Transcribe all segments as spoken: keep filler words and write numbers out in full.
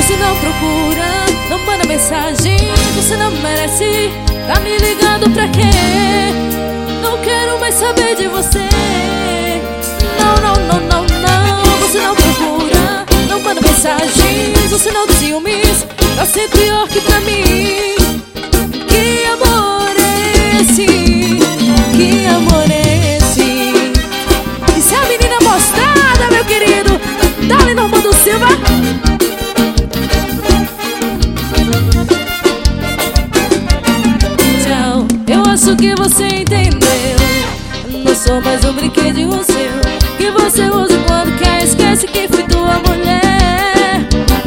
Você não procura, não manda mensagem. Você não merece, tá me ligando pra quê? Não quero mais saber de você. Não, não, não, não, não. Você não procura, não manda mensagem. Você não tem ciúmes, tá sempre pior que pra mim. Que amor é esse? Que amor é esse? Isso é a menina mostrada, meu querido. Dá-lhe Normando Silva. Tchau, eu acho que você entendeu. Não sou mais um brinquedinho seu que você usa quando quer. Esquece que fui tua mulher.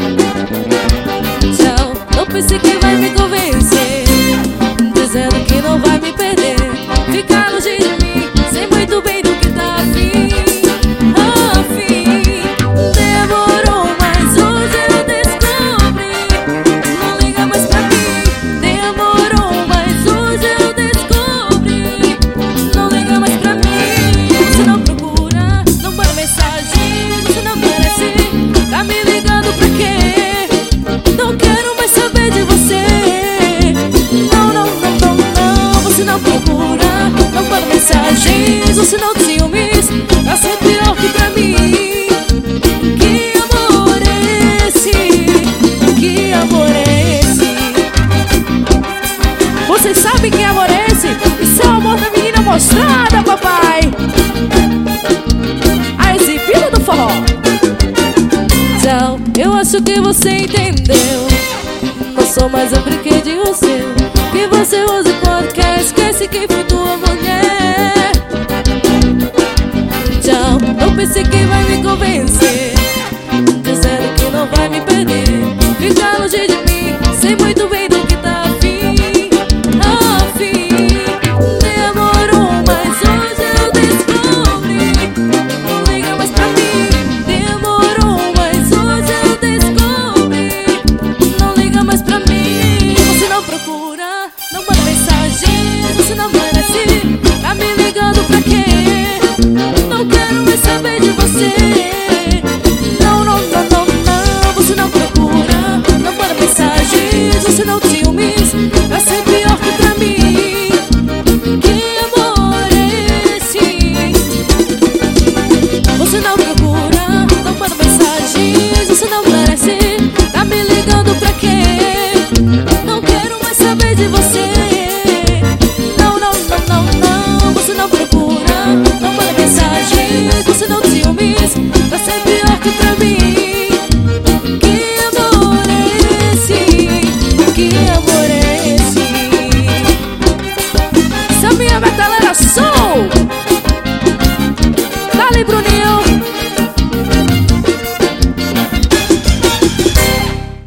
Tchau, não pense que vai me convencer, dizendo que não vai me perder. Ficar longe de mim, sei muito bem do que tá afim. Afim. Demorou, mas hoje eu descobri. Não liga mais pra mim. Demorou, mas hoje eu descobri. Não liga mais pra mim. Você não procura, não manda mensagem. Você não merece, tá me ligando pra quê? Não quero mais saber de você. Não, não, não, não, não. Você não procura, não manda mensagens. Você não tem ciúmes, tá sempre pior que pra mim. Que amor é esse? Que amor é esse? Vocês sabem que amor é esse? Isso é o amor da menina mostrada, papai. A exibida do forró. Tchau, eu acho que você entendeu. Não sou mais um brinquedinho seu que você usa quando quer. Esquece que fui tua mulher. Tchau, não pense que vai me convencer, dizendo que não vai me perder. Ficar longe de mim, sei muito bem do que tá afim. Afim. Demorou, mas hoje eu descobri. Não liga mais pra mim. Demorou, mas hoje eu descobri. Não liga mais pra mim. Você não procura, não manda mensagem. Você não merece, tá me ligando pra quê? Não quero mais saber de você.